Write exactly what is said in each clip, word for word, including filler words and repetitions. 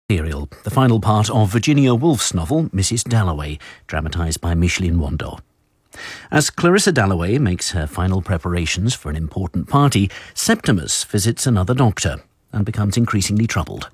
Serial, the final part of Virginia Woolf's novel, Missus Dalloway, dramatised by Micheline Wando. As Clarissa Dalloway makes her final preparations for an important party, Septimus visits another doctor and becomes increasingly troubled.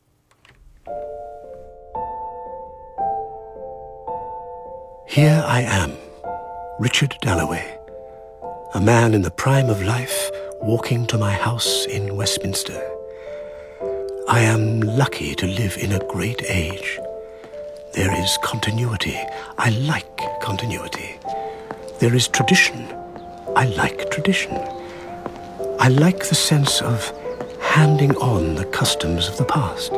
Here I am, Richard Dalloway, a man in the prime of life, walking to my house in Westminster. I am lucky to live in a great age. There is continuity. I like continuity. There is tradition. I like tradition. I like the sense of handing on the customs of the past.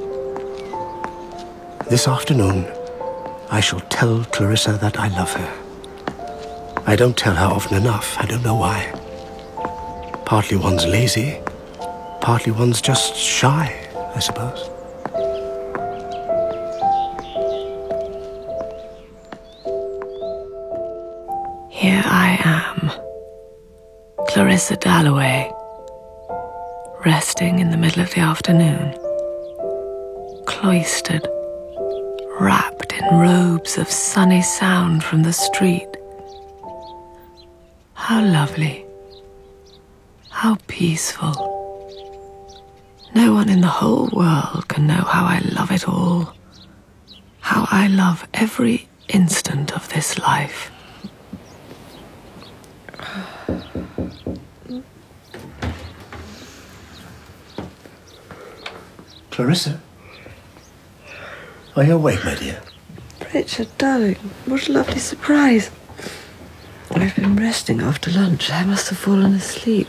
This afternoon, I shall tell Clarissa that I love her. I don't tell her often enough. I don't know why. Partly one's lazy, partly one's just shy, I suppose. Here I am, Clarissa Dalloway, resting in the middle of the afternoon, cloistered, wrapped in robes of sunny sound from the street. How lovely, how peaceful. No one in the whole world can know how I love it all, how I love every instant of this life. Clarissa? Are you awake, my dear? Richard, darling, what a lovely surprise. I've been resting after lunch. I must have fallen asleep.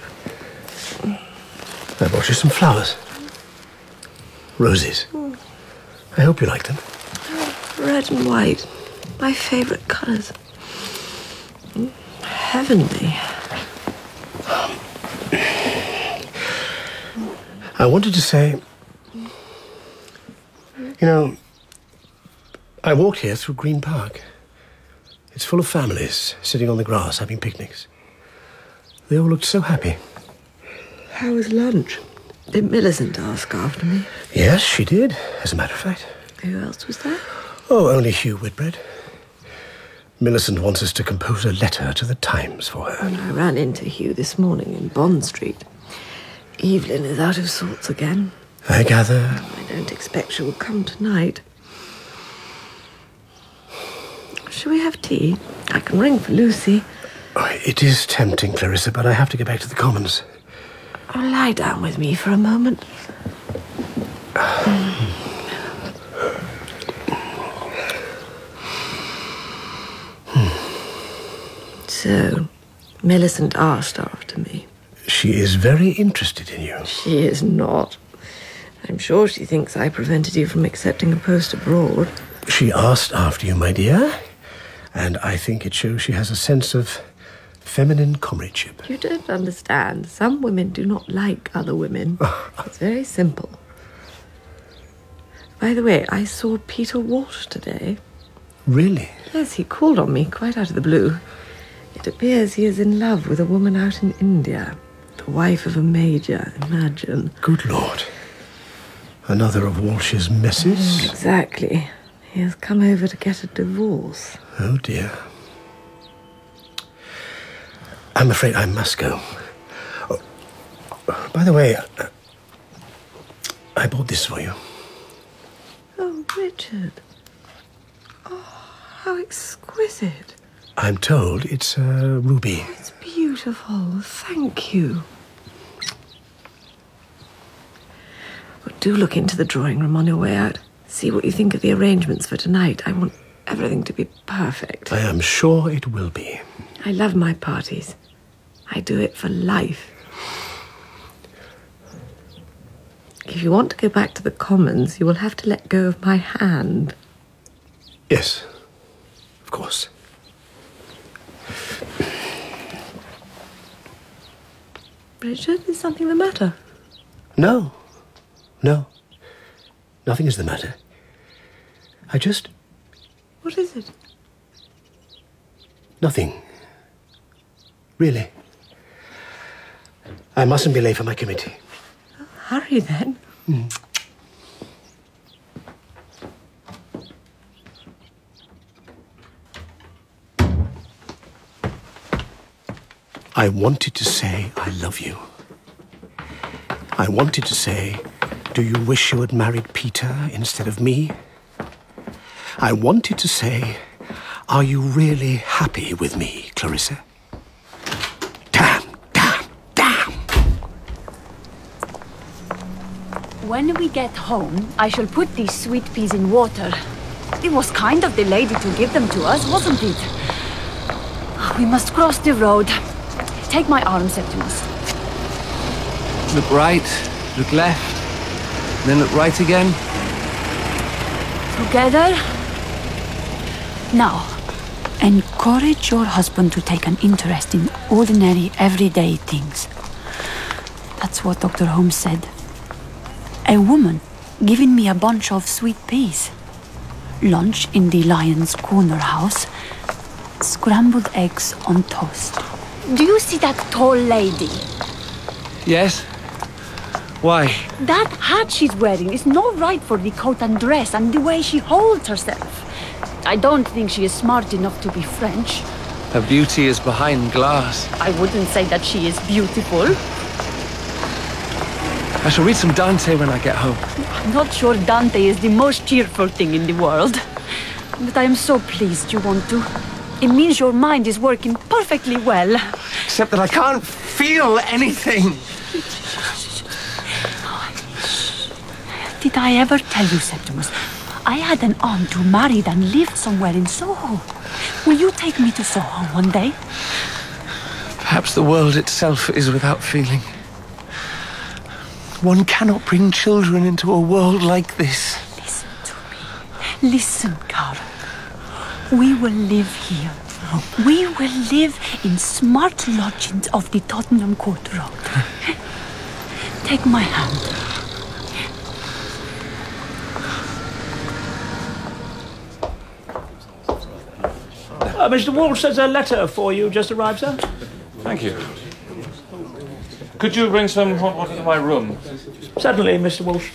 I brought you some flowers. Roses. Mm. I hope you like them. Red and white. My favourite colours. Mm. Heavenly. I wanted to say... You know, I walked here through Green Park. It's full of families sitting on the grass having picnics. They all looked so happy. How was lunch? Did Millicent ask after me? Yes, she did, as a matter of fact. Who else was there? Oh, only Hugh Whitbread. Millicent wants us to compose a letter to the Times for her. And I ran into Hugh this morning in Bond Street. Evelyn is out of sorts again. I gather... I don't expect she will come tonight. Shall we have tea? I can ring for Lucy. Oh, it is tempting, Clarissa, but I have to get back to the Commons. Oh, lie down with me for a moment. So, Millicent asked after me. She is very interested in you. She is not. I'm sure she thinks I prevented you from accepting a post abroad. She asked after you, my dear, and I think it shows she has a sense of feminine comradeship. You don't understand. Some women do not like other women. It's very simple. By the way, I saw Peter Walsh today. Really? Yes, he called on me quite out of the blue. It appears he is in love with a woman out in India, the wife of a major, imagine. Good Lord. Another of Walsh's messes? Mm, exactly. He has come over to get a divorce. Oh, dear. I'm afraid I must go. Oh, by the way, uh, I bought this for you. Oh, Richard. Oh, how exquisite. I'm told it's a ruby. It's beautiful. Thank you. Well, do look into the drawing room on your way out. See what you think of the arrangements for tonight. I want everything to be perfect. I am sure it will be. I love my parties. I do it for life. If you want to go back to the Commons, you will have to let go of my hand. Yes, of course. Richard, is something the matter? No. No. Nothing is the matter. I just... What is it? Nothing. Really. I mustn't be late for my committee. Oh, hurry then. Mm. I wanted to say I love you. I wanted to say, do you wish you had married Peter instead of me? I wanted to say, are you really happy with me, Clarissa? Damn, damn, damn! When we get home, I shall put these sweet peas in water. It was kind of the lady to give them to us, wasn't it? We must cross the road. Take my arm, Septimus. Look right, look left, then look right again. Together. Now, encourage your husband to take an interest in ordinary, everyday things. That's what Doctor Holmes said. A woman giving me a bunch of sweet peas. Lunch in the Lion's Corner house. Scrambled eggs on toast. Do you see that tall lady? Yes? Why? That hat she's wearing is not right for the coat and dress and the way she holds herself. I don't think she is smart enough to be French. Her beauty is behind glass. I wouldn't say that she is beautiful. I shall read some Dante when I get home. I'm not sure Dante is the most cheerful thing in the world. But I am so pleased you want to. It means your mind is working perfectly well. Except that I can't feel anything. Did I ever tell you, Septimus? I had an aunt who married and lived somewhere in Soho. Will you take me to Soho one day? Perhaps the world itself is without feeling. One cannot bring children into a world like this. Listen to me. Listen, Carl. We will live here. We will live in smart lodgings off the Tottenham Court Road. Take my hand. Uh, Mister Walsh says a letter for you just arrived, sir. Thank you. Could you bring some hot water to my room? Certainly, Mister Walsh.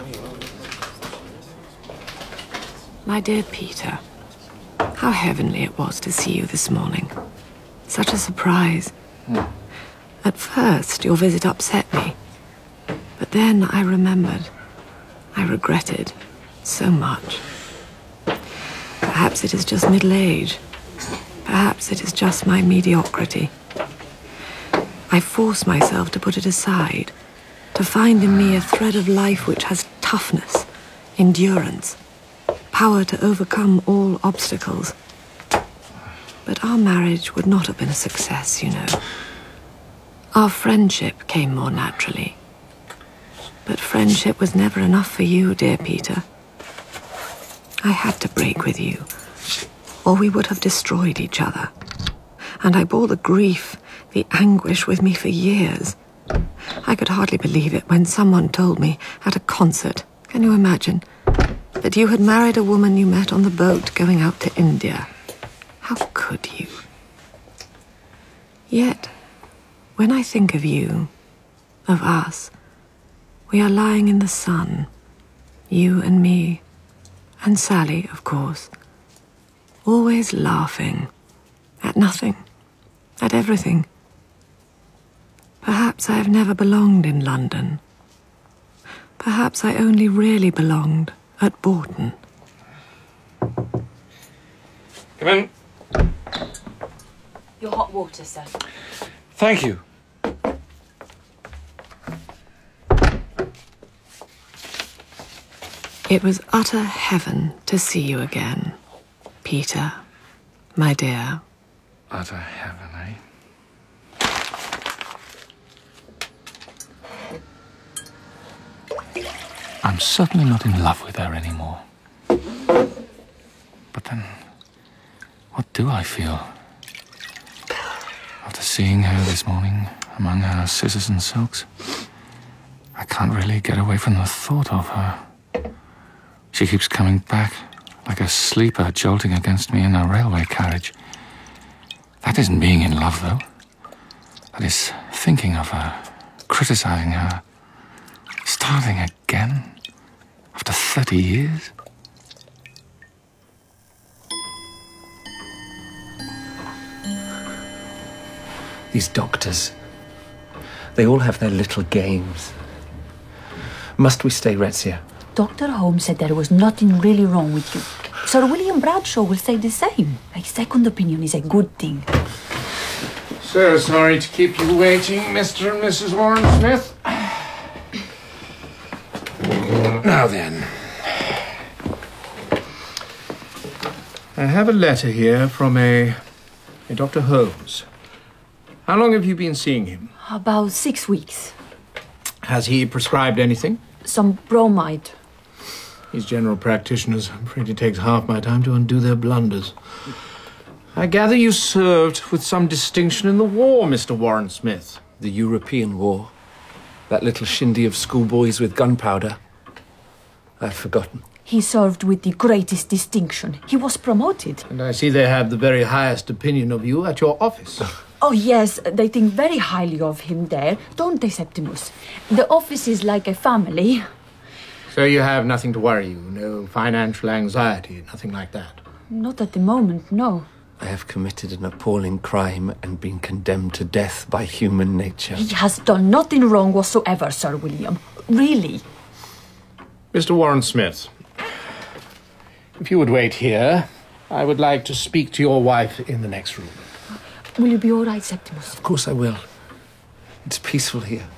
My dear Peter, how heavenly it was to see you this morning. Such a surprise. Hmm. At first, your visit upset me. But then I remembered. I regretted so much. Perhaps it is just middle age. Perhaps it is just my mediocrity. I force myself to put it aside, to find in me a thread of life which has toughness, endurance, power to overcome all obstacles. But our marriage would not have been a success, you know. Our friendship came more naturally. But friendship was never enough for you, dear Peter. I had to break with you, or we would have destroyed each other. And I bore the grief, the anguish with me for years. I could hardly believe it when someone told me at a concert, can you imagine, that you had married a woman you met on the boat going out to India. How could you? Yet, when I think of you, of us, we are lying in the sun, you and me, and Sally, of course, always laughing, at nothing, at everything. Perhaps I have never belonged in London. Perhaps I only really belonged at Bourton. Come in. Your hot water, sir. Thank you. It was utter heaven to see you again, Peter, my dear. Utter heaven, eh? I'm certainly not in love with her anymore. But then, what do I feel? After seeing her this morning among her scissors and silks, I can't really get away from the thought of her. She keeps coming back, like a sleeper jolting against me in a railway carriage. That isn't being in love, though. That is thinking of her, criticizing her, starting again after thirty years. These doctors, they all have their little games. Must we stay, Rezia? Doctor Holmes said there was nothing really wrong with you. Sir William Bradshaw will say the same. A second opinion is a good thing. So sorry to keep you waiting, Mister and Missus Warren Smith. Now then. I have a letter here from a, a Doctor Holmes. How long have you been seeing him? About six weeks. Has he prescribed anything? Some bromide. These general practitioners, I'm afraid it takes half my time to undo their blunders. I gather you served with some distinction in the war, Mister Warren Smith. The European War. That little shindy of schoolboys with gunpowder. I've forgotten. He served with the greatest distinction. He was promoted. And I see they have the very highest opinion of you at your office. Oh, yes, they think very highly of him there, don't they, Septimus? The office is like a family. So you have nothing to worry you, no financial anxiety, nothing like that? Not at the moment, no. I have committed an appalling crime and been condemned to death by human nature. He has done nothing wrong whatsoever, Sir William. Really. Mister Warren Smith, if you would wait here, I would like to speak to your wife in the next room. Will you be all right, Septimus? Of course I will. It's peaceful here.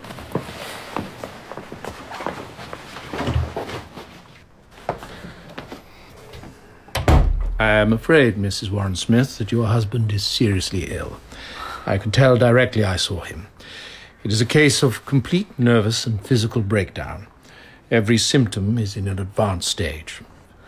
I am afraid, Missus Warren Smith, that your husband is seriously ill. I could tell directly I saw him. It is a case of complete nervous and physical breakdown. Every symptom is in an advanced stage.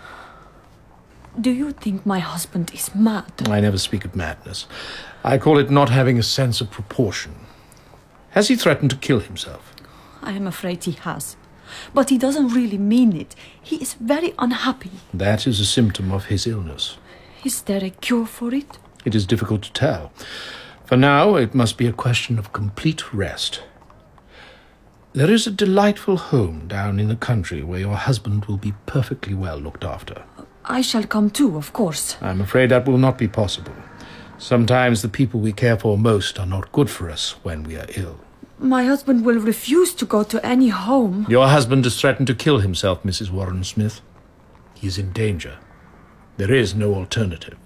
Do you think my husband is mad? I never speak of madness. I call it not having a sense of proportion. Has he threatened to kill himself? I am afraid he has. But he doesn't really mean it. He is very unhappy. That is a symptom of his illness. Is there a cure for it? It is difficult to tell. For now, it must be a question of complete rest. There is a delightful home down in the country where your husband will be perfectly well looked after. I shall come too, of course. I'm afraid that will not be possible. Sometimes the people we care for most are not good for us when we are ill. My husband will refuse to go to any home. Your husband has threatened to kill himself, Missus Warren Smith. He is in danger. There is no alternative.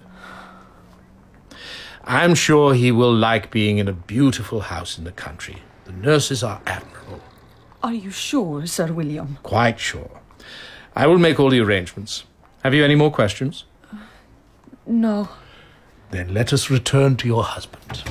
I'm sure he will like being in a beautiful house in the country. The nurses are admirable. Are you sure, Sir William? Quite sure. I will make all the arrangements. Have you any more questions? Uh, no. Then let us return to your husband.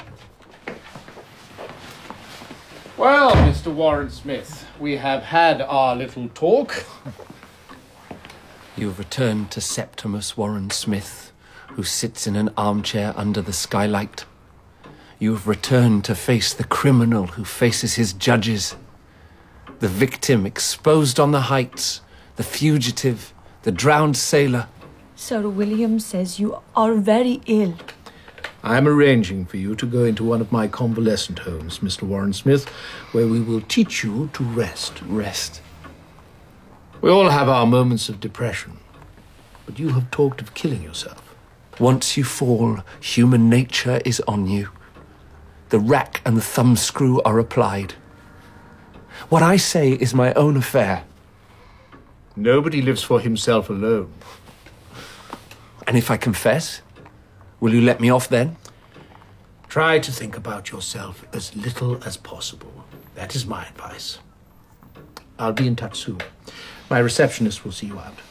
Well, Mister Warren Smith, we have had our little talk. You have returned to Septimus Warren Smith, who sits in an armchair under the skylight. You have returned to face the criminal who faces his judges, the victim exposed on the heights, the fugitive, the drowned sailor. Sir William says you are very ill. I am arranging for you to go into one of my convalescent homes, Mister Warren Smith, where we will teach you to rest. Rest. We all have our moments of depression, but you have talked of killing yourself. Once you fall, human nature is on you. The rack and the thumbscrew are applied. What I say is my own affair. Nobody lives for himself alone. And if I confess, will you let me off then? Try to think about yourself as little as possible. That is my advice. I'll be in touch soon. My receptionist will see you out.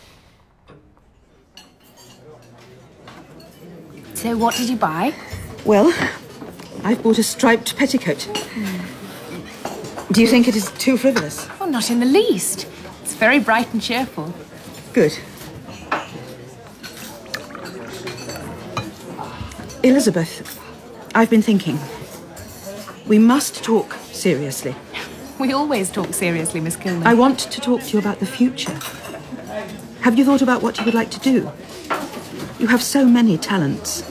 So what did you buy? Well, I've bought a striped petticoat. Do you think it is too frivolous? Oh, not in the least. It's very bright and cheerful. Good. Elizabeth, I've been thinking. We must talk seriously. We always talk seriously, Miss Kilner. I want to talk to you about the future. Have you thought about what you would like to do? You have so many talents.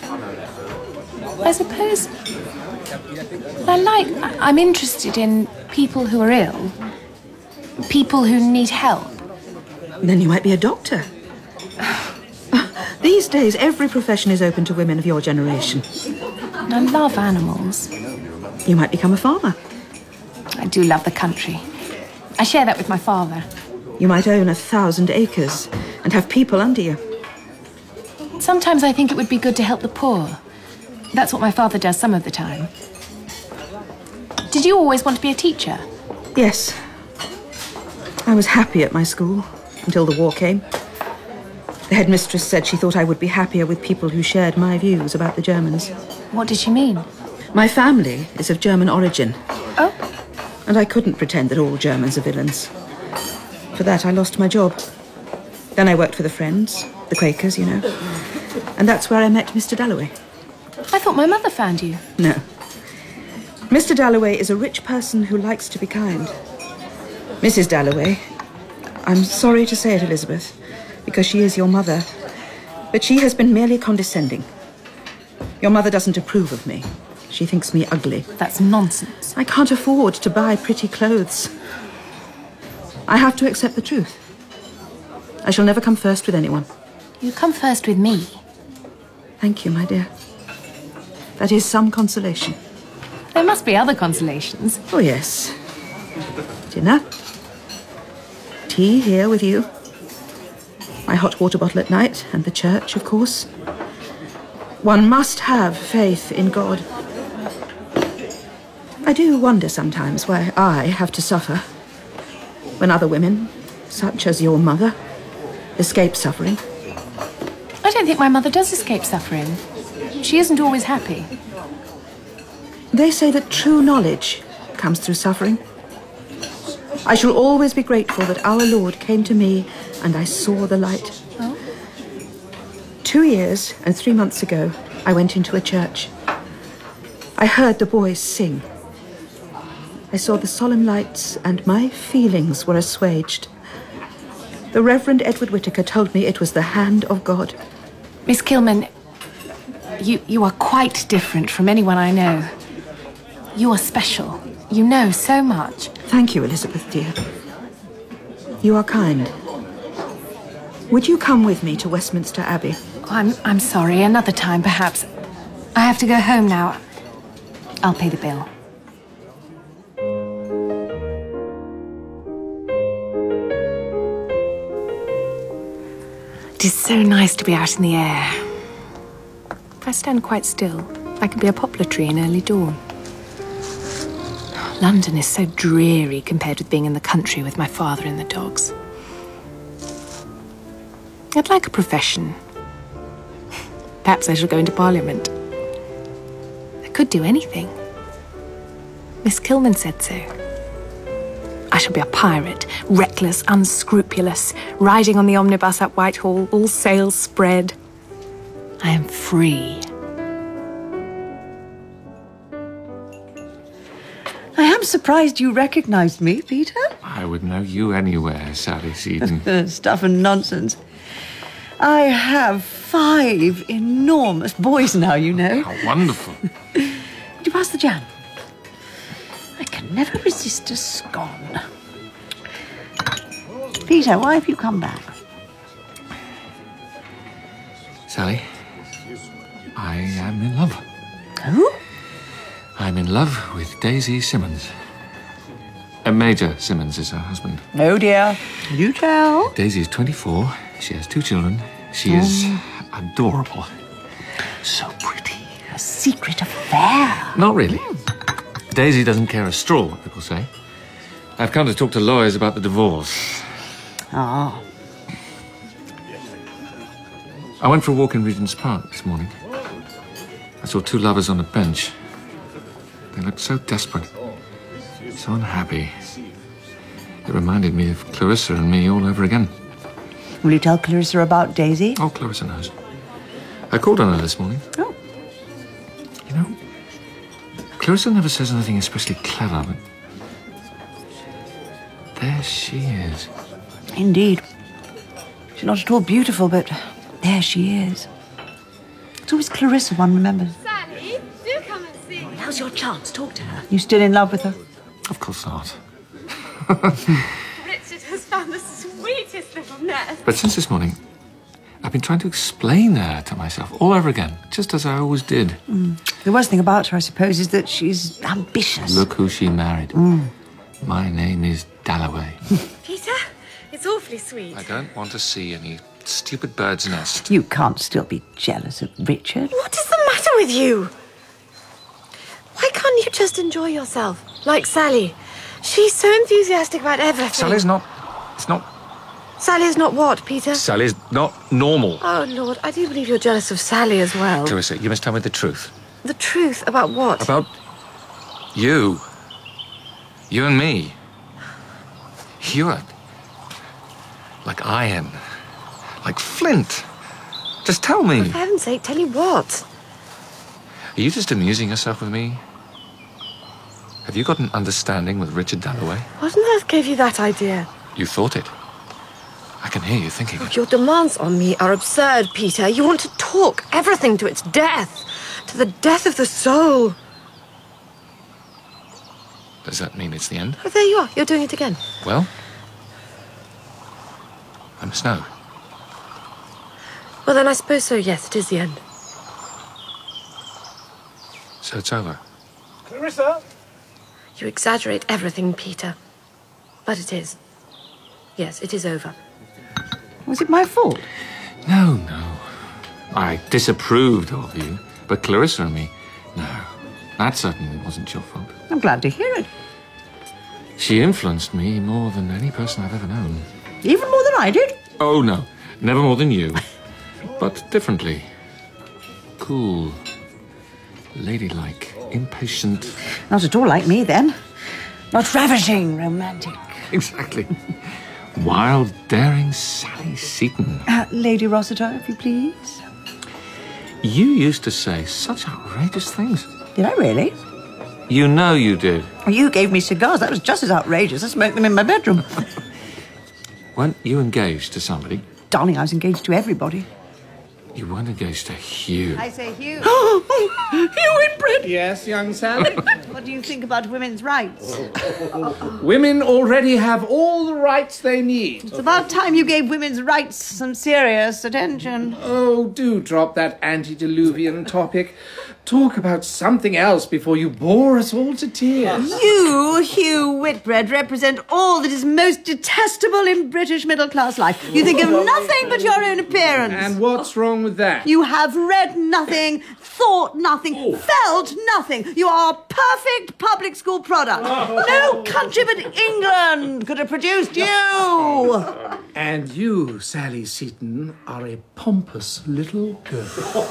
I suppose I like... I'm interested in people who are ill. People who need help. Then you might be a doctor. These days, every profession is open to women of your generation. And I love animals. You might become a farmer. I do love the country. I share that with my father. You might own a thousand acres and have people under you. Sometimes I think it would be good to help the poor. That's what my father does some of the time. Did you always want to be a teacher? Yes. I was happy at my school until the war came. The headmistress said she thought I would be happier with people who shared my views about the Germans. What did she mean? My family is of German origin. Oh? And I couldn't pretend that all Germans are villains. For that, I lost my job. Then I worked for the Friends, the Quakers, you know. And that's where I met Mister Dalloway. I thought my mother found you. No. Mister Dalloway is a rich person who likes to be kind. Missus Dalloway, I'm sorry to say it, Elizabeth, because she is your mother, but she has been merely condescending. Your mother doesn't approve of me. She thinks me ugly. That's nonsense. I can't afford to buy pretty clothes. I have to accept the truth. I shall never come first with anyone. You come first with me. Thank you, my dear. That is some consolation. There must be other consolations. Oh, yes. Dinner. Tea here with you. My hot water bottle at night, and the church, of course. One must have faith in God. I do wonder sometimes why I have to suffer when other women, such as your mother, escape suffering. I don't think my mother does escape suffering. She isn't always happy. They say that true knowledge comes through suffering. I shall always be grateful that our Lord came to me and I saw the light. Oh? Two years and three months ago, I went into a church. I heard the boys sing. I saw the solemn lights and my feelings were assuaged. The Reverend Edward Whittaker told me it was the hand of God. Miss Kilman, you, you are quite different from anyone I know. You are special. You know so much. Thank you, Elizabeth, dear. You are kind. Would you come with me to Westminster Abbey? Oh, I'm, I'm sorry. Another time, perhaps. I have to go home now. I'll pay the bill. It is so nice to be out in the air. If I stand quite still, I can be a poplar tree in early dawn. London is so dreary compared with being in the country with my father and the dogs. I'd like a profession. Perhaps I shall go into Parliament. I could do anything. Miss Kilman said so. I shall be a pirate, reckless, unscrupulous, riding on the omnibus at Whitehall, all sails spread. I am free. I am surprised you recognised me, Peter. I would know you anywhere, Sally Seaton. Stuff and nonsense. I have five enormous boys now, you know. How wonderful. Would you pass the jam? I can never resist a scone. Peter, why have you come back? Sally, I am in love. Who? I'm in love with Daisy Simmons. Uh, Major Simmons is her husband. Oh dear. You tell. Daisy is twenty-four. She has two children. She Oh. is adorable. So pretty. A secret affair. Not really. Daisy doesn't care a straw what people say. I've come to talk to lawyers about the divorce. Ah. I went for a walk in Regent's Park this morning. I saw two lovers on a bench. They looked so desperate, so unhappy. It reminded me of Clarissa and me all over again. Will you tell Clarissa about Daisy? Oh, Clarissa knows. I called on her this morning. Oh. You know, Clarissa never says anything especially clever, but there she is. Indeed. She's not at all beautiful, but there she is. It's always Clarissa one remembers. Sally, do come and see. Now's your chance. Talk to her. You still in love with her? Of course not. Richard has found the sweetest little nest. But since this morning, I've been trying to explain her to myself all over again, just as I always did. Mm. The worst thing about her, I suppose, is that she's ambitious. Look who she married. Mm. My name is Dalloway. Peter, it's awfully sweet. I don't want to see any stupid bird's nest. You can't still be jealous of Richard. What is the matter with you? Why can't you just enjoy yourself, like Sally? She's so enthusiastic about everything. Sally's not... It's not... Sally's not what, Peter? Sally's not normal. Oh, Lord, I do believe you're jealous of Sally as well. Clarissa, you must tell me the truth. The truth about what? About... you. You and me. You're... like iron. Like flint. Just tell me. For heaven's sake, tell you what? Are you just amusing yourself with me? Have you got an understanding with Richard Dalloway? What on earth gave you that idea? You thought it. I can hear you thinking it. Your demands on me are absurd, Peter. You want to talk everything to its death. To the death of the soul. Does that mean it's the end? Oh, there you are. You're doing it again. Well, I must know. Well, then I suppose so, yes, it is the end. So it's over. Clarissa? You exaggerate everything, Peter. But it is. Yes, it is over. Was it my fault? No, no. I disapproved of you, but Clarissa and me, no. That certainly wasn't your fault. I'm glad to hear it. She influenced me more than any person I've ever known. Even more than I did? Oh, no. Never more than you. But differently. Cool. Ladylike. Impatient. Not at all like me, then. Not ravishing, romantic. Exactly. Wild, daring Sally Seton. Uh, Lady Rossiter, if you please. You used to say such outrageous things. Did I really? You know you did. You gave me cigars. That was just as outrageous. I smoked them in my bedroom. Weren't you engaged to somebody? Darling, I was engaged to everybody. You weren't engaged to Hugh. I say Hugh. Hugh Whitbread! Yes, young Sally? What do you think about women's rights? Women already have all the rights they need. It's about time you gave women's rights some serious attention. Oh, do drop that antediluvian topic. Talk about something else before you bore us all to tears. You, Hugh Whitbread, represent all that is most detestable in British middle-class life. You think of nothing but your own appearance. And what's wrong with that? You have read nothing, thought nothing, oh. felt nothing. You are a perfect public school product. Oh. No country but England could have produced you. And you, Sally Seton, are a pompous little girl.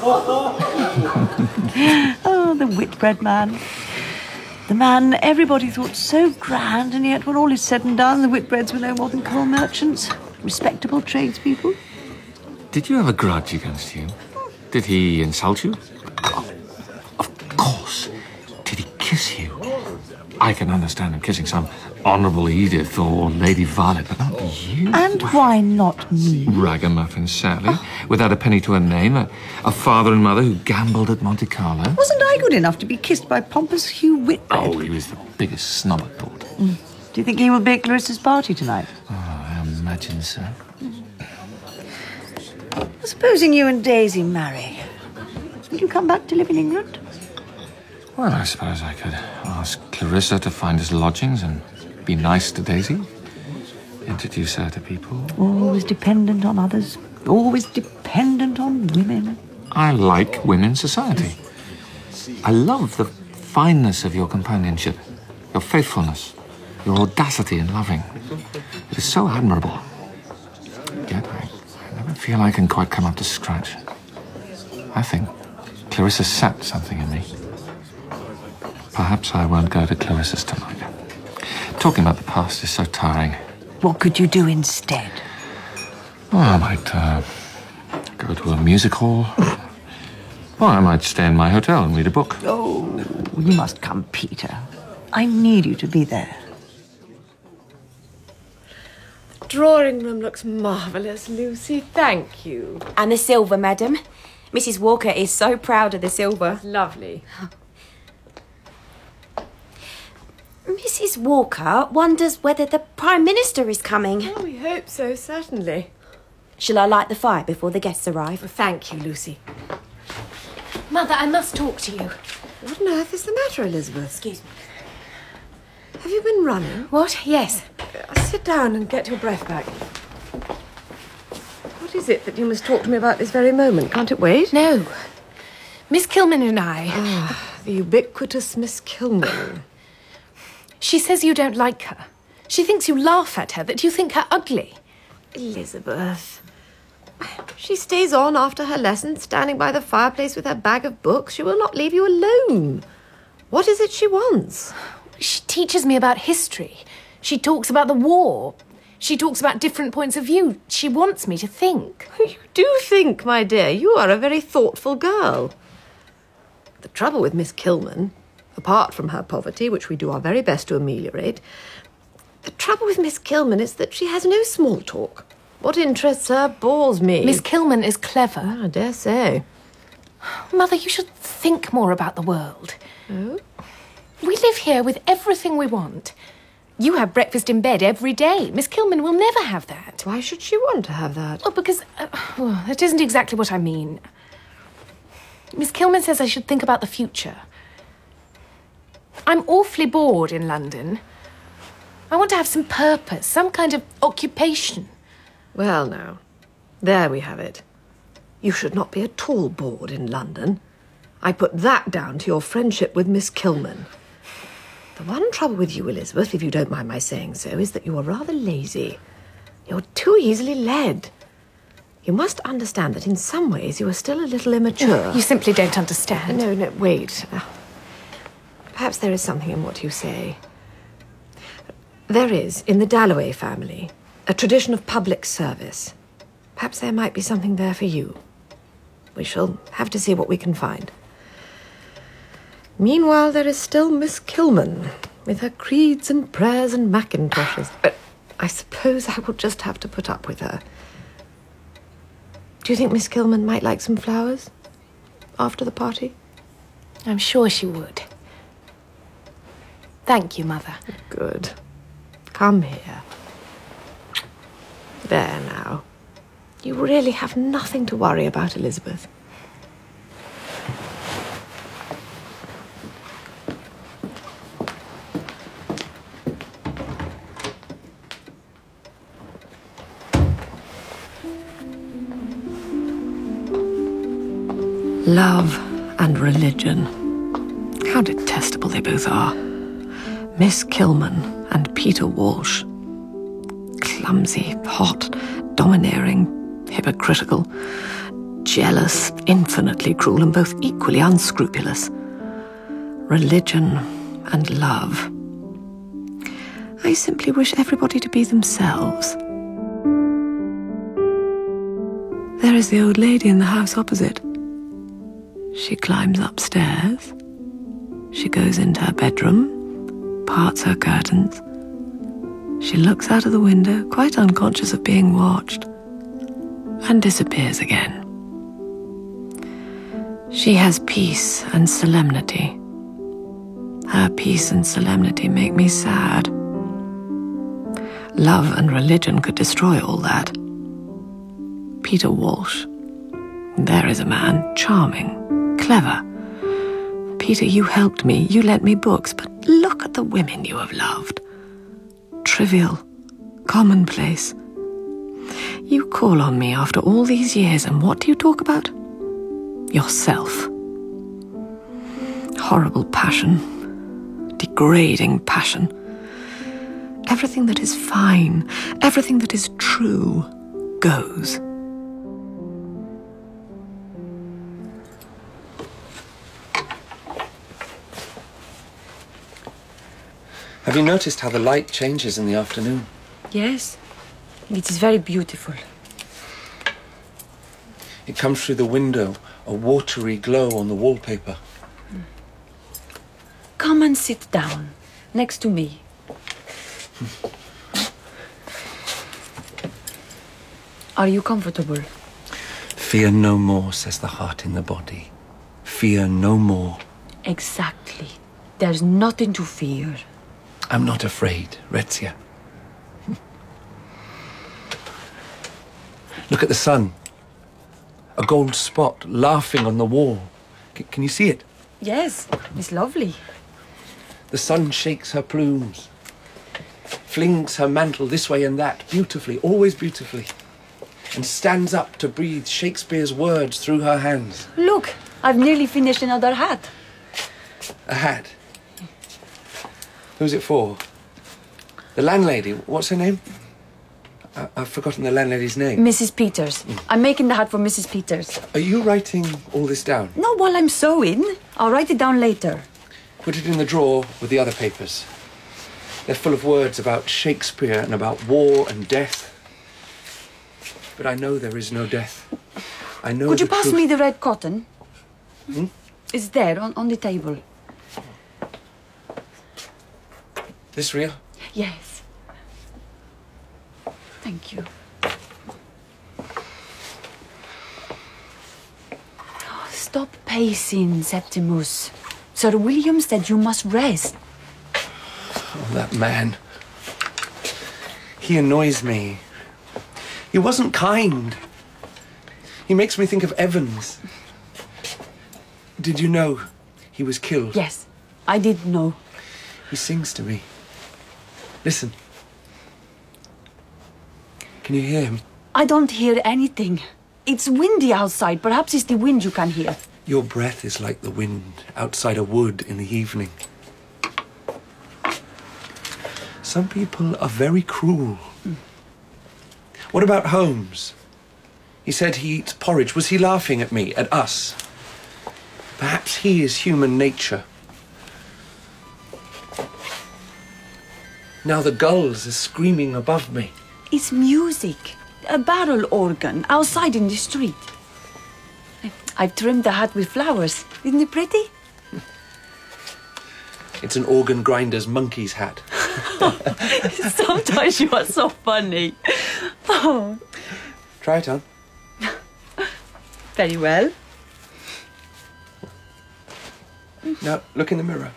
Oh, the Whitbread man. The man everybody thought so grand, and yet when all is said and done, the Whitbreads were no more than coal merchants. Respectable tradespeople. Did you have a grudge against him? Did he insult you? Of course. Did he kiss you? I can understand him kissing some Honourable Edith or Lady Violet, but not you. And why not me? Ragamuffin Sally, without a penny to her name, a, a father and mother who gambled at Monte Carlo. Wasn't I good enough to be kissed by pompous Hugh Whitbread? Oh, he was the biggest snob at court. Mm. Do you think he will be at Clarissa's party tonight? Oh, I imagine so. Supposing you and Daisy marry, will you come back to live in England? Well, I suppose I could ask Clarissa to find us lodgings and be nice to Daisy. Introduce her to people. Always dependent on others. Always dependent on women. I like women's society. I love the fineness of your companionship, your faithfulness, your audacity in loving. It is so admirable. Yet I, I never feel I can quite come up to scratch. I think Clarissa sapped something in me. Perhaps I won't go to Clarissa's tonight. Talking about the past is so tiring. What could you do instead? Well, I might uh, go to a music hall. Or I might stay in my hotel and read a book. Oh, you must come, Peter. I need you to be there. The drawing room looks marvellous, Lucy. Thank you. And the silver, madam. Missus Walker is so proud of the silver. Lovely. Missus Walker wonders whether the Prime Minister is coming. Oh, we hope so, certainly. Shall I light the fire before the guests arrive? Thank you, Lucy. Mother, I must talk to you. What on earth is the matter, Elizabeth? Excuse me. Have you been running? What? Yes. Uh, sit down and get your breath back. What is it that you must talk to me about this very moment? Can't it wait? No. Miss Kilman and I... Ah, the ubiquitous Miss Kilman. She says you don't like her. She thinks you laugh at her, that you think her ugly. Elizabeth. She stays on after her lessons, standing by the fireplace with her bag of books. She will not leave you alone. What is it she wants? She teaches me about history. She talks about the war. She talks about different points of view. She wants me to think. You do think, my dear. You are a very thoughtful girl. The trouble with Miss Kilman, apart from her poverty, which we do our very best to ameliorate, the trouble with Miss Kilman is that she has no small talk. What interests her bores me. Miss Kilman is clever. Oh, I dare say. Mother, you should think more about the world. Oh? We live here with everything we want. You have breakfast in bed every day. Miss Kilman will never have that. Why should she want to have that? Well, because... Uh, well, that isn't exactly what I mean. Miss Kilman says I should think about the future. I'm awfully bored in London. I want to have some purpose, some kind of occupation. Well, now, there we have it. You should not be at all bored in London. I put that down to your friendship with Miss Kilman. The one trouble with you, Elizabeth, if you don't mind my saying so, is that you are rather lazy. You're too easily led. You must understand that in some ways you are still a little immature. You simply don't understand. No, no, wait. Perhaps there is something in what you say. There is, in the Dalloway family, a tradition of public service. Perhaps there might be something there for you. We shall have to see what we can find. Meanwhile, there is still Miss Kilman, with her creeds and prayers and mackintoshes. But I suppose I will just have to put up with her. Do you think Miss Kilman might like some flowers after the party? I'm sure she would. Thank you, Mother. Good. Come here. There now. You really have nothing to worry about, Elizabeth. Love and religion. How detestable they both are. Miss Kilman and Peter Walsh. Clumsy, hot, domineering, hypocritical, jealous, infinitely cruel, and both equally unscrupulous. Religion and love. I simply wish everybody to be themselves. There is the old lady in the house opposite. She climbs upstairs. She goes into her bedroom, parts her curtains. She looks out of the window, quite unconscious of being watched, and disappears again. She has peace and solemnity. Her peace and solemnity make me sad. Love and religion could destroy all that. Peter Walsh. There is a man, charming, clever. Peter, you helped me, you lent me books, but look at the women you have loved. Trivial, commonplace. You call on me after all these years, and what do you talk about? Yourself. Horrible passion. Degrading passion. Everything that is fine, everything that is true, goes. Have you noticed how the light changes in the afternoon? Yes, it is very beautiful. It comes through the window, a watery glow on the wallpaper. Come and sit down, next to me. Are you comfortable? Fear no more, says the heart in the body. Fear no more. Exactly. There's nothing to fear. I'm not afraid, Rezia. Look at the sun. A gold spot laughing on the wall. C- can you see it? Yes, it's lovely. The sun shakes her plumes, flings her mantle this way and that, beautifully, always beautifully, and stands up to breathe Shakespeare's words through her hands. Look, I've nearly finished another hat. A hat? Who's it for? The landlady. What's her name? I- I've forgotten the landlady's name. Missus Peters. Mm. I'm making the hat for Missus Peters. Are you writing all this down? No, while I'm sewing. I'll write it down later. Put it in the drawer with the other papers. They're full of words about Shakespeare and about war and death. But I know there is no death. I know. Could you the pass truth. me the red cotton? Hmm? It's there, on, on the table. This real? Yes. Thank you. Oh, stop pacing, Septimus. Sir William said you must rest. Oh, that man. He annoys me. He wasn't kind. He makes me think of Evans. Did you know he was killed? Yes, I did know. He sings to me. Listen. Can you hear him? I don't hear anything. It's windy outside. Perhaps it's the wind you can hear. Your breath is like the wind outside a wood in the evening. Some people are very cruel. Mm. What about Holmes? He said he eats porridge. Was he laughing at me, at us? Perhaps he is human nature. Now the gulls are screaming above me. It's music. A barrel organ outside in the street. I've trimmed the hat with flowers. Isn't it pretty? It's an organ grinder's monkey's hat. Sometimes you are so funny. Oh. Try it on. Very well. Now, look in the mirror.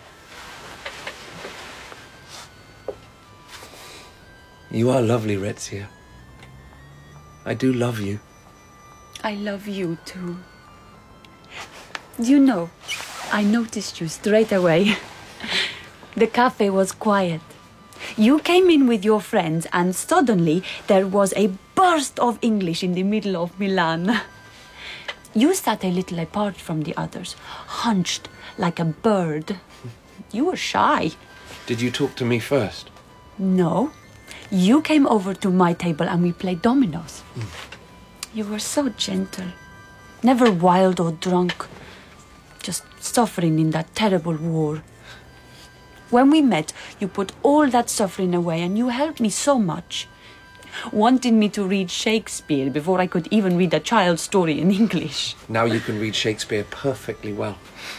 You are lovely, Rezia. I do love you. I love you too. You know, I noticed you straight away. The cafe was quiet. You came in with your friends and suddenly there was a burst of English in the middle of Milan. You sat a little apart from the others, hunched like a bird. You were shy. Did you talk to me first? No. You came over to my table and we played dominoes. Mm. You were so gentle. Never wild or drunk. Just suffering in that terrible war. When we met, you put all that suffering away and you helped me so much. Wanting me to read Shakespeare before I could even read a child's story in English. Now you can read Shakespeare perfectly well.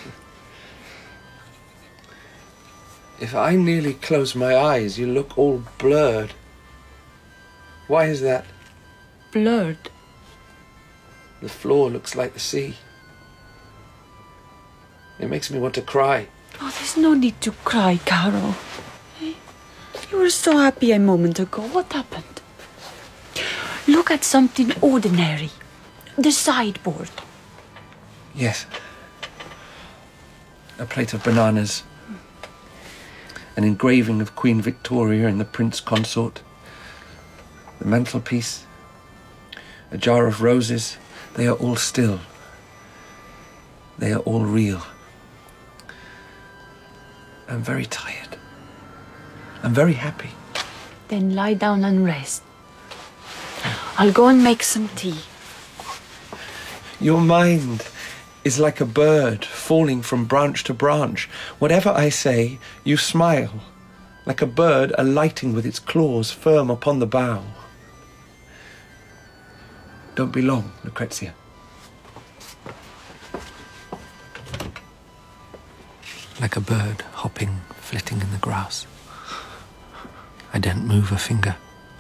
If I nearly close my eyes, you look all blurred. Why is that? Blurred? The floor looks like the sea. It makes me want to cry. Oh, there's no need to cry, Carol. You were so happy a moment ago. What happened? Look at something ordinary. The sideboard. Yes. A plate of bananas. An engraving of Queen Victoria and the Prince Consort. The mantelpiece. A jar of roses. They are all still. They are all real. I'm very tired. I'm very happy. Then lie down and rest. I'll go and make some tea. Your mind is like a bird falling from branch to branch. Whatever I say, you smile, like a bird alighting with its claws firm upon the bough. Don't be long, Lucrezia. Like a bird hopping, flitting in the grass. I don't move a finger.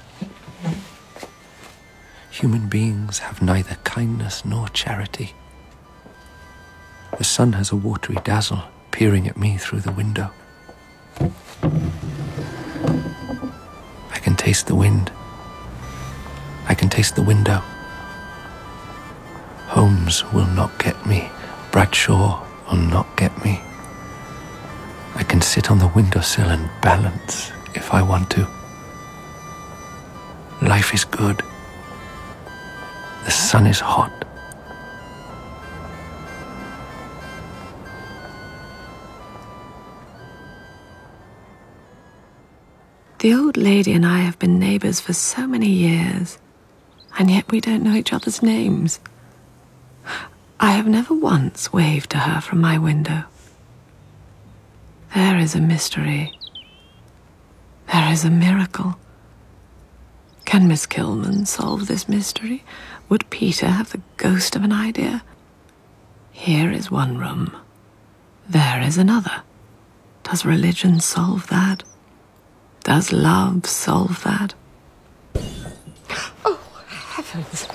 Human beings have neither kindness nor charity. The sun has a watery dazzle peering at me through the window. I can taste the wind. I can taste the window Holmes will not get me. Bradshaw will not get me. I can sit on the windowsill and balance if I want to. Life is good. The sun is hot. The old lady and I have been neighbours for so many years, and yet we don't know each other's names. I have never once waved to her from my window. There is a mystery. There is a miracle. Can Miss Kilman solve this mystery? Would Peter have the ghost of an idea? Here is one room. There is another. Does religion solve that? Does love solve that? Oh, heavens.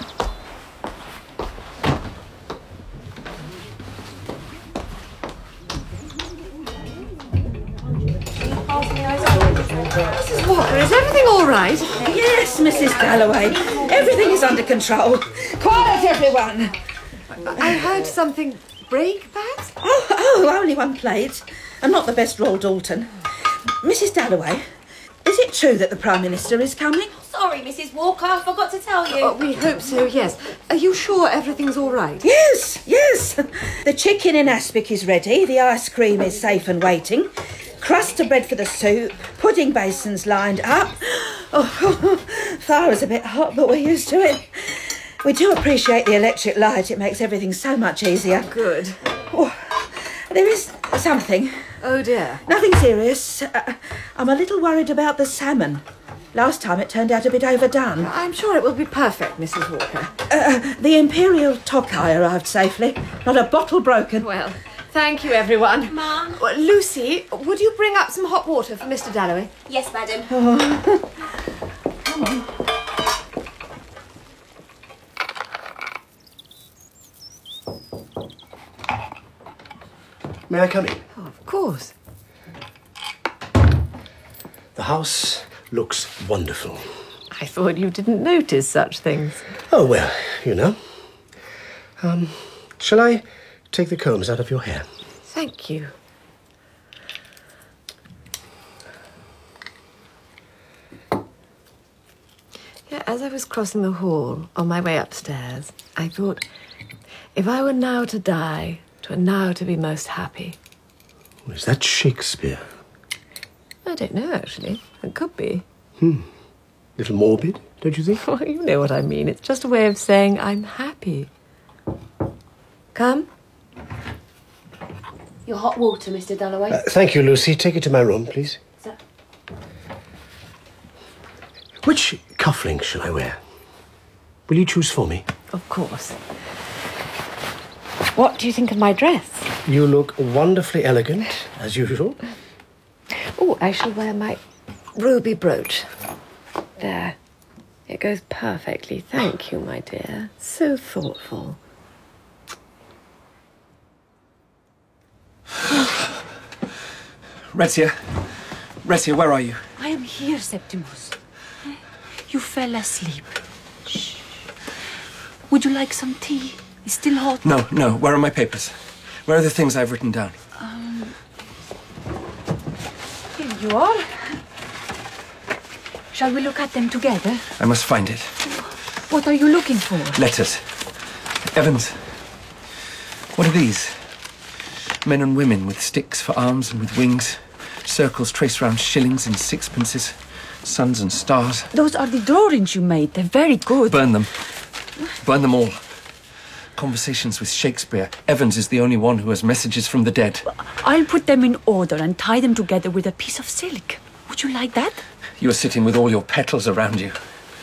Missus Walker, is everything all right? Yes, Missus Dalloway. Everything is under control. Quiet, everyone. I heard something break, perhaps? Oh, oh, only one plate. And not the best rolled Dalton. Missus Dalloway, is it true that the Prime Minister is coming? Sorry, Missus Walker, I forgot to tell you. Oh, we hope so, yes. Are you sure everything's all right? Yes, yes. The chicken in aspic is ready. The ice cream is safe and waiting. Crust of bread for the soup. Pudding basins lined up. Oh, fire is a bit hot, but we're used to it. We do appreciate the electric light. It makes everything so much easier. Good. Oh, there is something. Oh, dear. Nothing serious. Uh, I'm a little worried about the salmon. Last time it turned out a bit overdone. I'm sure it will be perfect, Missus Walker. Uh, the Imperial Tokai arrived safely. Not a bottle broken. Well, thank you, everyone. Ma'am. Well, Lucy, would you bring up some hot water for Mister Dalloway? Yes, madam. Oh. Come on. May I come in? Oh, of course. The house looks wonderful. I thought you didn't notice such things. Oh, well, you know. Um, shall I take the combs out of your hair? Thank you. Yeah, as I was crossing the hall on my way upstairs, I thought, if I were now to die, 'twere now to be most happy. Is that Shakespeare? I don't know, actually. It could be. Hmm. Little morbid, don't you think? Well, you know what I mean. It's just a way of saying I'm happy. Come. Your hot water, Mister Dalloway. Uh, thank you, Lucy. Take it to my room, please. Sir. Which cufflinks shall I wear? Will you choose for me? Of course. What do you think of my dress? You look wonderfully elegant, as usual. Oh, I shall wear my ruby brooch. There. It goes perfectly. Thank you, my dear. So thoughtful. Rezia. Rezia, where are you? I am here, Septimus. You fell asleep. Shh. Would you like some tea? It's still hot. No, no. Where are my papers? Where are the things I've written down? Um, here you are. Shall we look at them together? I must find it. What are you looking for? Letters. Evans. What are these? Men and women with sticks for arms and with wings. Circles traced round shillings and sixpences. Suns and stars. Those are the drawings you made. They're very good. Burn them. Burn them all. Conversations with Shakespeare. Evans is the only one who has messages from the dead. I'll put them in order and tie them together with a piece of silk. Would you like that? You are sitting with all your petals around you.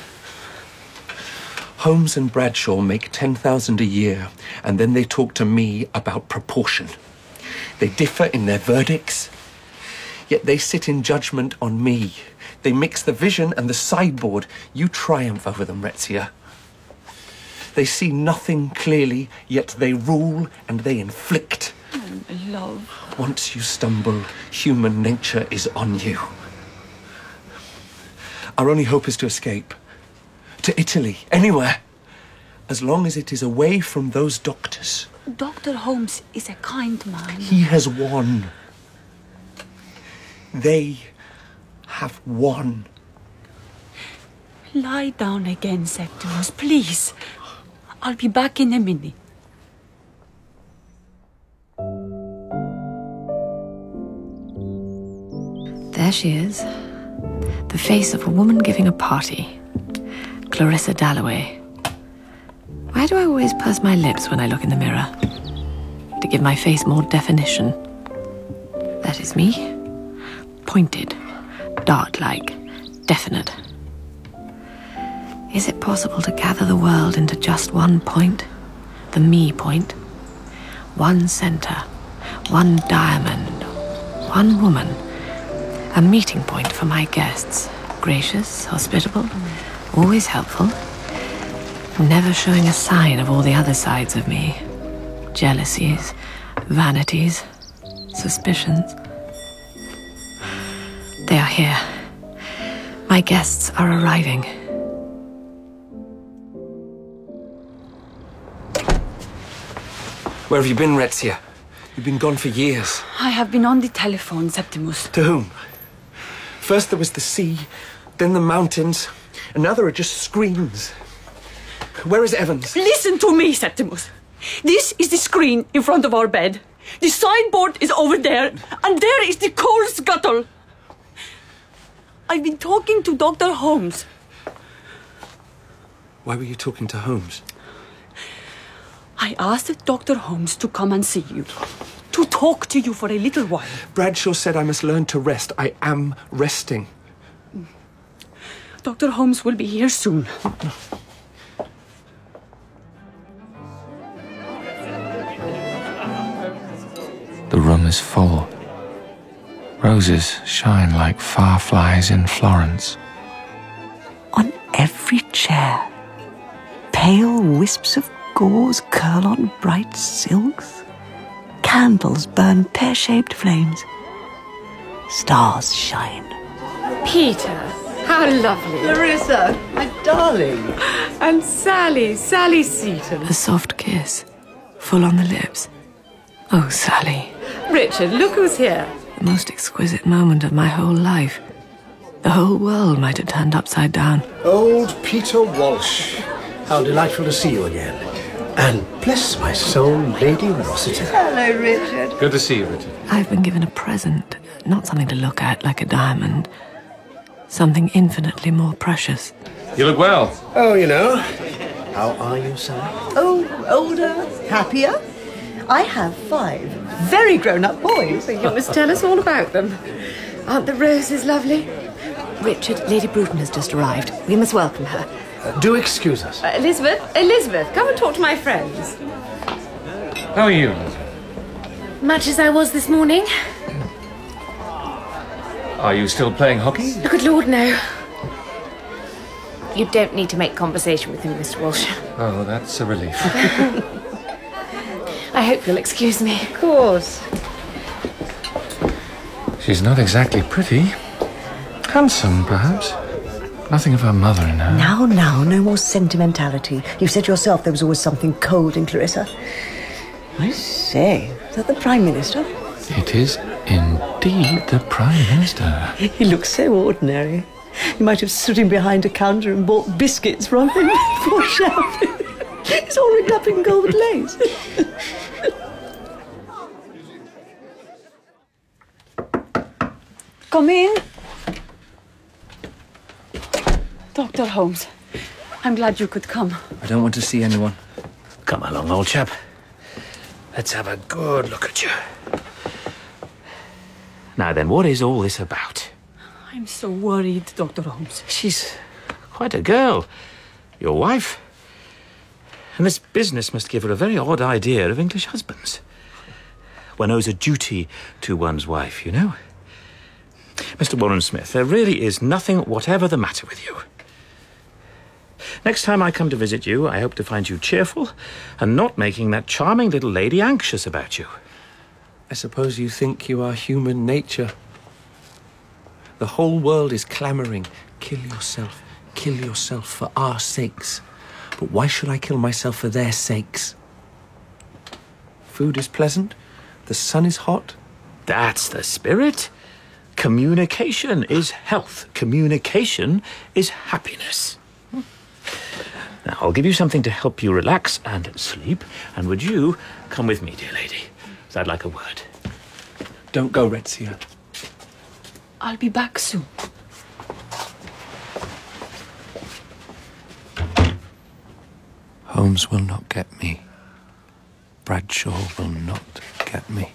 Holmes and Bradshaw make ten thousand a year, and then they talk to me about proportion. They differ in their verdicts, yet they sit in judgment on me. They mix the vision and the sideboard. You triumph over them, Rezia. They see nothing clearly, yet they rule and they inflict. Oh, love. Once you stumble, human nature is on you. Our only hope is to escape. To Italy, anywhere. as long as it is away from those doctors. Doctor Holmes is a kind man. He has won. They have won. Lie down again, Septimus, please. I'll be back in a minute. There she is. The face of a woman giving a party. Clarissa Dalloway. Why do I always purse my lips when I look in the mirror? To give my face more definition. That is me. Pointed, dart-like, definite. Is it possible to gather the world into just one point? The me point? One center, one diamond, one woman. A meeting point for my guests. Gracious, hospitable, always helpful. Never showing a sign of all the other sides of me. Jealousies, vanities, suspicions. They are here. My guests are arriving. Where have you been, Rezia? You've been gone for years. I have been on the telephone, Septimus. To whom? First there was the sea, then the mountains, and now there are just screens. Where is Evans? Listen to me, Septimus. This is the screen in front of our bed. The signboard is over there, and there is the coal scuttle. I've been talking to Doctor Holmes. Why were you talking to Holmes? I asked Doctor Holmes to come and see you. To talk to you for a little while. Bradshaw said I must learn to rest. I am resting. Doctor Holmes will be here soon. The room is full. Roses shine like fireflies in Florence. On every chair, pale wisps of gauze curl on bright silks. Candles burn pear-shaped flames. Stars shine. Peter, how lovely. Clarissa, my darling. And Sally, Sally Seaton. A soft kiss, full on the lips. Oh, Sally. Richard, look who's here. The most exquisite moment of my whole life. The whole world might have turned upside down. Old Peter Walsh. How delightful to see you again. And bless my soul, Lady Rossiter. Hello, Richard. Good to see you, Richard. I've been given a present, not something to look at like a diamond. Something infinitely more precious. You look well. Oh, you know. How are you, Sally? Oh, older, happier. I have five very grown-up boys. You must tell us all about them. Aren't the roses lovely? Richard, Lady Bruton has just arrived. We must welcome her. Uh, do excuse us. Uh, Elizabeth, Elizabeth, come and talk to my friends. How are you? Much as I was this morning. Are you still playing hockey? Good Lord, no. You don't need to make conversation with him, Mister Walsh. Oh, that's a relief. I hope you'll excuse me. Of course. She's not exactly pretty. Handsome, perhaps. Nothing of her mother in her. Now, now, no more sentimentality. You said yourself there was always something cold in Clarissa. I say, is that the Prime Minister? It is indeed the Prime Minister. He looks so ordinary. You might have stood him behind a counter and bought biscuits from him before shouting. He's all rigged up in gold lace. Come in. Doctor Holmes, I'm glad you could come. I don't want to see anyone. Come along, old chap. Let's have a good look at you. Now then, what is all this about? I'm so worried, Doctor Holmes. She's quite a girl. Your wife. And this business must give her a very odd idea of English husbands. One owes a duty to one's wife, you know. Mister Warren Smith, there really is nothing whatever the matter with you. Next time I come to visit you, I hope to find you cheerful and not making that charming little lady anxious about you. I suppose you think you are human nature. The whole world is clamouring, kill yourself, kill yourself for our sakes. But why should I kill myself for their sakes? Food is pleasant. The sun is hot. That's the spirit. Communication is health. Communication is happiness. Now, I'll give you something to help you relax and sleep. And would you come with me, dear lady? So I'd like a word. Don't go, Retsia. I'll be back soon. Holmes will not get me. Bradshaw will not get me.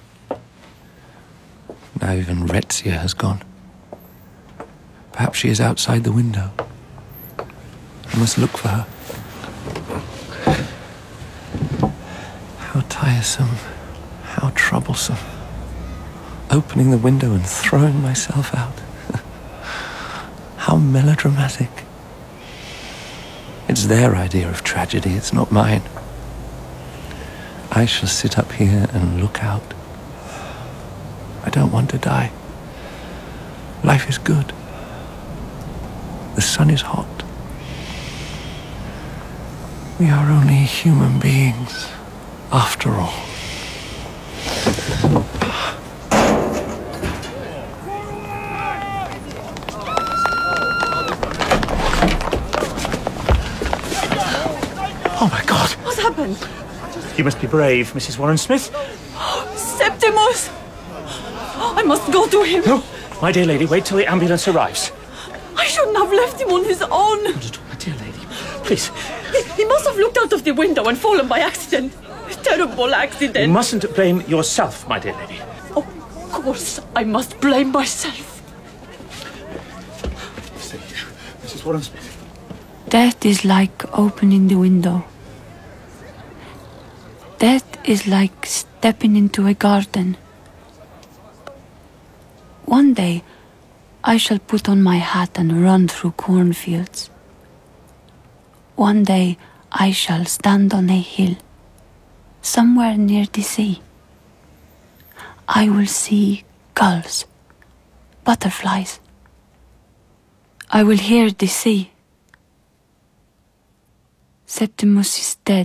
Now even Retsia has gone. Perhaps she is outside the window. I must look for her. How tiresome. How troublesome. Opening the window and throwing myself out. How melodramatic. It's their idea of tragedy, it's not mine. I shall sit up here and look out. I don't want to die. Life is good. The sun is hot. We are only human beings, after all. Oh, my God. What's happened? You must be brave, Missus Warren Smith. Septimus! I must go to him. No, my dear lady, wait till the ambulance arrives. I shouldn't have left him on his own. Not at all, my dear lady. Please. He, he must have looked out of the window and fallen by accident. Terrible accident. You mustn't blame yourself, my dear lady. Of course, I must blame myself. See, Missus Warren Smith. Death is like opening the window. Death is like stepping into a garden. One day, I shall put on my hat and run through cornfields. One day, I shall stand on a hill, somewhere near the sea. I will see gulls, butterflies. I will hear the sea. Septimus is dead.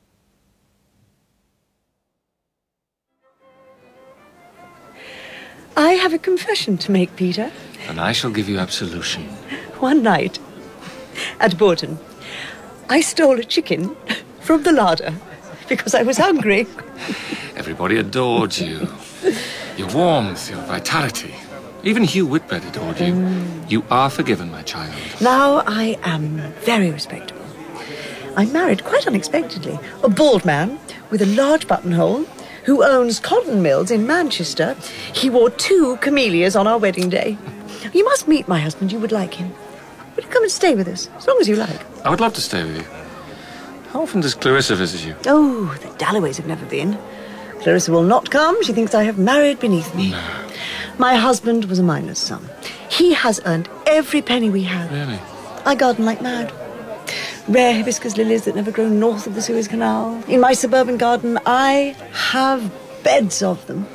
I have a confession to make, Peter. And I shall give you absolution. One night, at Bourton, I stole a chicken from the larder because I was hungry. Everybody adored you. Your warmth, your vitality. Even Hugh Whitbread adored you. Mm. You are forgiven, my child. Now I am very respectable. I married quite unexpectedly a bald man with a large buttonhole who owns cotton mills in Manchester. He wore two camellias on our wedding day. You must meet my husband. You would like him. Would you come and stay with us, as long as you like? I would love to stay with you. How often does Clarissa visit you? Oh, the Dalloways have never been. Clarissa will not come. She thinks I have married beneath me. No. My husband was a miner's son. He has earned every penny we have. Really? I garden like mad. Rare hibiscus lilies that never grow north of the Suez Canal. In my suburban garden, I have beds of them.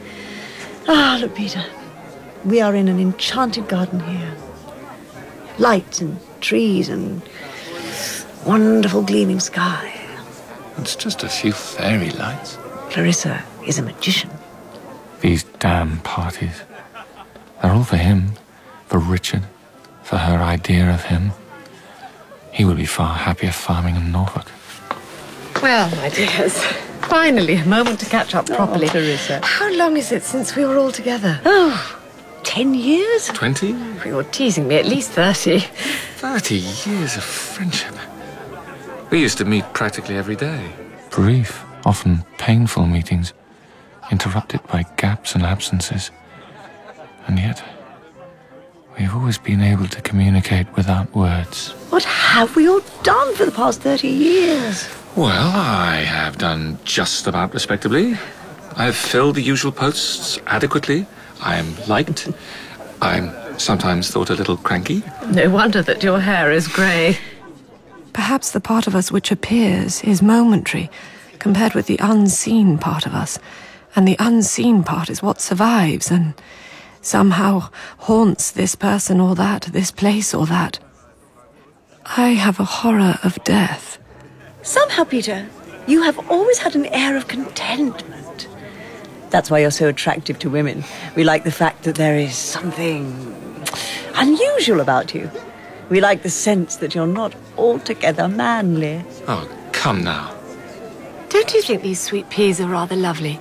Ah, look, Peter. We are in an enchanted garden here. Light and trees and wonderful gleaming sky. It's just a few fairy lights. Clarissa is a magician. These damn parties. They're all for him, for Richard, for her idea of him. He would be far happier farming in Norfolk. Well, my dears, finally a moment to catch up properly. Oh, Clarissa. How long is it since we were all together? Oh, ten years? Twenty? You're teasing me, at least thirty. Thirty years of friendship. We used to meet practically every day. Brief, often painful meetings, interrupted by gaps and absences. And yet, we've always been able to communicate without words. What have we all done for the past thirty years? Well, I have done just about respectably. I have filled the usual posts adequately. I am liked. I'm sometimes thought a little cranky. No wonder that your hair is grey. Perhaps the part of us which appears is momentary, compared with the unseen part of us. And the unseen part is what survives and somehow haunts this person or that, this place or that. I have a horror of death, Somehow, Peter, you have always had an air of contentment. That's why you're so attractive to women. We like the fact that there is something unusual about you. We like the sense that you're not altogether manly. Oh, come now. Don't you think these sweet peas are rather lovely?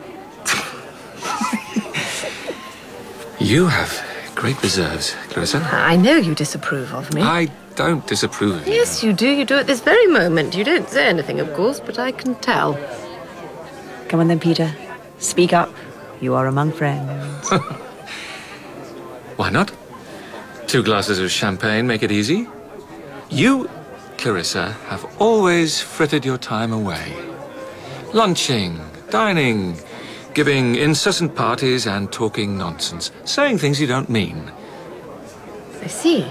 You have great reserves, Clarissa. I know you disapprove of me. I don't disapprove of you. Yes, you do. You do at this very moment. You don't say anything, of course, but I can tell. Come on then, Peter. Speak up. You are among friends. Why not? Two glasses of champagne make it easy. You, Clarissa, have always frittered your time away. Lunching, dining, giving incessant parties and talking nonsense. Saying things you don't mean. I see.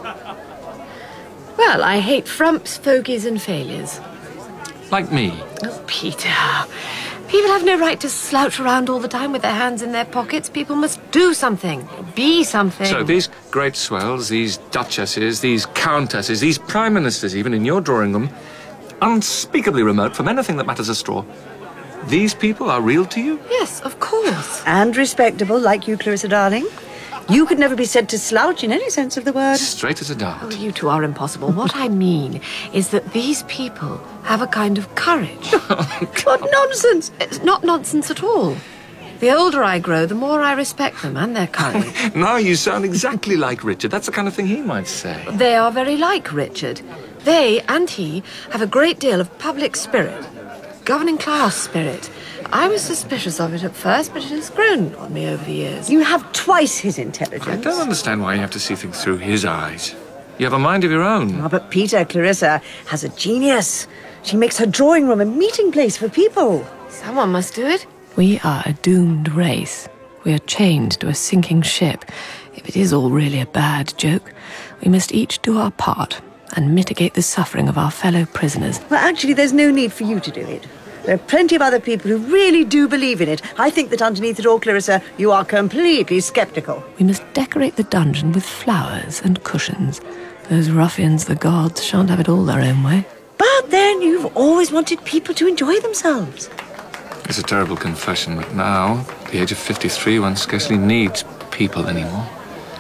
Well, I hate frumps, fogies and failures. Like me. Oh, Peter. People have no right to slouch around all the time with their hands in their pockets. People must do something, be something. So these great swells, these duchesses, these countesses, these prime ministers, even in your drawing room, unspeakably remote from anything that matters a straw. These people are real to you? Yes, of course. And respectable, like you, Clarissa, darling. You could never be said to slouch in any sense of the word. Straight as a dart. Oh, you two are impossible. What I mean is that these people have a kind of courage. What nonsense! It's not nonsense at all. The older I grow, the more I respect them and their courage. Now you sound exactly like Richard. That's the kind of thing he might say. They are very like Richard. They and he have a great deal of public spirit, governing class spirit. I was suspicious of it at first, but it has grown on me over the years. You have twice his intelligence. I don't understand why you have to see things through his eyes. You have a mind of your own. Oh, but Peter, Clarissa has a genius. She makes her drawing room a meeting place for people. Someone must do it. We are a doomed race. We are chained to a sinking ship. If it is all really a bad joke, we must each do our part and mitigate the suffering of our fellow prisoners. Well, actually, there's no need for you to do it. There are plenty of other people who really do believe in it. I think that underneath it all, Clarissa, you are completely sceptical. We must decorate the dungeon with flowers and cushions. Those ruffians, the gods, shan't have it all their own way. But then you've always wanted people to enjoy themselves. It's a terrible confession, but now, at the age of fifty-three, one scarcely needs people anymore.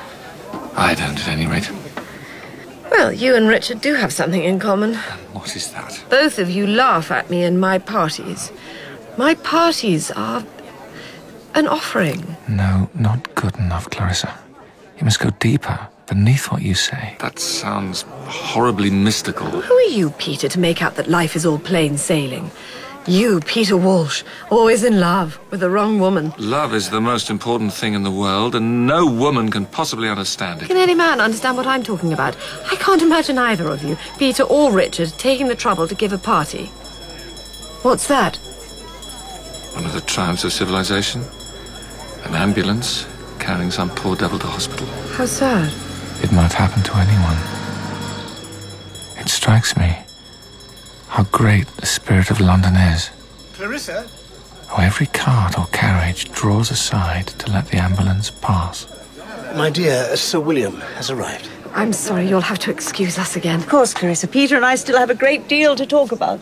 I don't, at any rate. Well, you and Richard do have something in common. What is that? Both of you laugh at me in my parties. My parties are an offering. No, not good enough, Clarissa. You must go deeper, beneath what you say. That sounds horribly mystical. Who are you, Peter, to make out that life is all plain sailing? You, Peter Walsh, always in love with the wrong woman. Love is the most important thing in the world, and no woman can possibly understand it. Can any man understand what I'm talking about? I can't imagine either of you, Peter or Richard, taking the trouble to give a party. What's that? One of the triumphs of civilization. An ambulance carrying some poor devil to hospital. How sad. It might happen to anyone. It strikes me how great the spirit of London is. Clarissa? How every cart or carriage draws aside to let the ambulance pass. My dear, Sir William has arrived. I'm sorry, you'll have to excuse us again. Of course, Clarissa. Peter and I still have a great deal to talk about.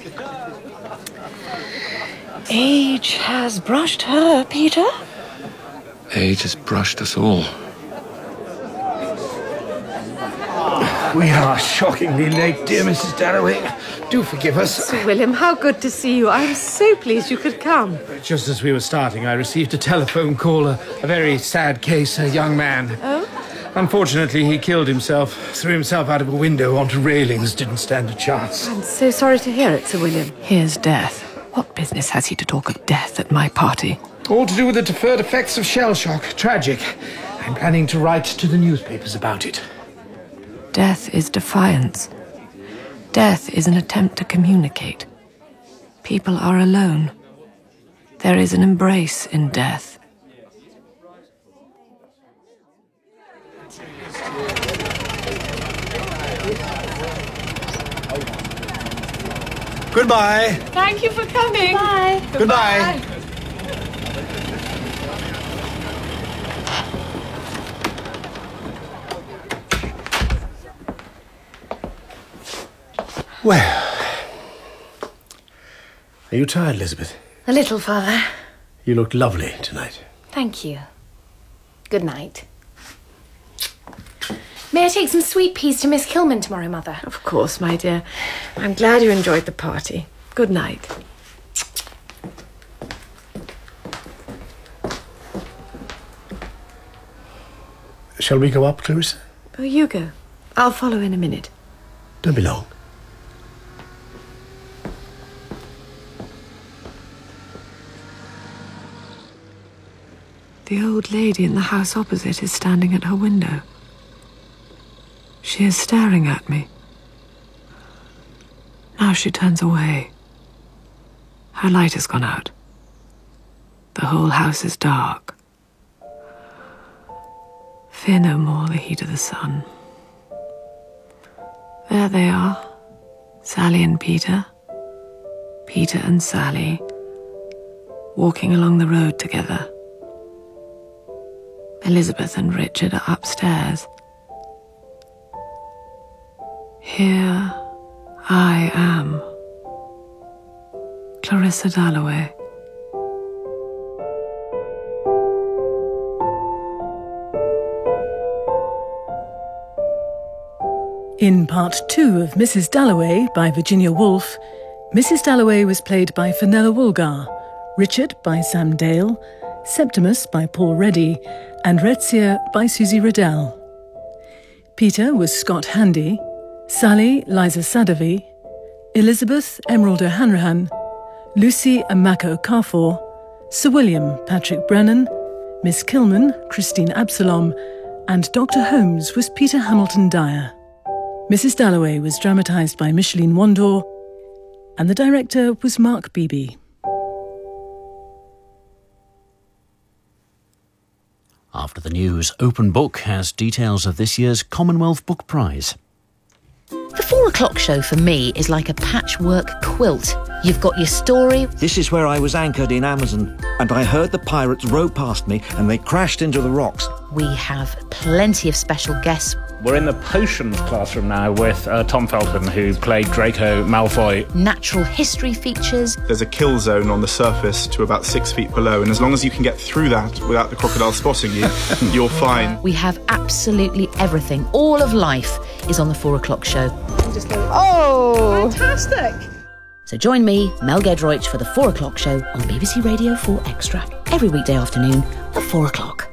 Age has brushed her, Peter. Age has brushed us all. We are shockingly late, dear Missus Dalloway. Do forgive us. Sir William, how good to see you. I'm so pleased you could come. Just as we were starting, I received a telephone call, a, a very sad case, a young man. Oh? Unfortunately, he killed himself, threw himself out of a window onto railings, didn't stand a chance. I'm so sorry to hear it, Sir William. Here's death. What business has he to talk of death at my party? All to do with the deferred effects of shell shock. Tragic. I'm planning to write to the newspapers about it. Death is defiance. Death is an attempt to communicate. People are alone. There is an embrace in death. Goodbye. Thank you for coming. Bye. Goodbye. Well, Are you tired, Elizabeth? A little, Father. You look lovely tonight. Thank you. Good night. May I take some sweet peas to Miss Kilman tomorrow, Mother? Of course, my dear. I'm glad you enjoyed the party. Good night. Shall we go up, Clarissa? Oh, you go. I'll follow in a minute. Don't be long. The old lady in the house opposite is standing at her window. She is staring at me. Now she turns away. Her light has gone out. The whole house is dark. Fear no more the heat of the sun. There they are, Sally and Peter, Peter and Sally, walking along the road together. Elizabeth and Richard are upstairs. Here I am, Clarissa Dalloway. In part two of Missus Dalloway by Virginia Woolf, Missus Dalloway was played by Fenella Woolgar, Richard by Sam Dale, Septimus by Paul Reddy, and Rezia by Susie Riddell. Peter was Scott Handy, Sally Liza Sadavi, Elizabeth Emerald O'Hanrahan, Lucy Amaka Okafor, Sir William Patrick Brennan, Miss Kilman Christine Absalom, and Doctor Holmes was Peter Hamilton Dyer. Missus Dalloway was dramatised by Micheline Wandor, and the director was Mark Beebe. After the news, Open Book has details of this year's Commonwealth Book Prize. The four o'clock show for me is like a patchwork quilt. You've got your story. This is where I was anchored in Amazon, and I heard the pirates row past me and they crashed into the rocks. We have plenty of special guests. We're in the potions classroom now with uh, Tom Felton, who played Draco Malfoy. Natural history features. There's a kill zone on the surface to about six feet below, and as long as you can get through that without the crocodile spotting you, you're fine. We have absolutely everything. All of life is on the four o'clock show. Oh! Fantastic! So join me, Mel Gedroych, for the four o'clock show on B B C Radio four Extra, every weekday afternoon at four o'clock.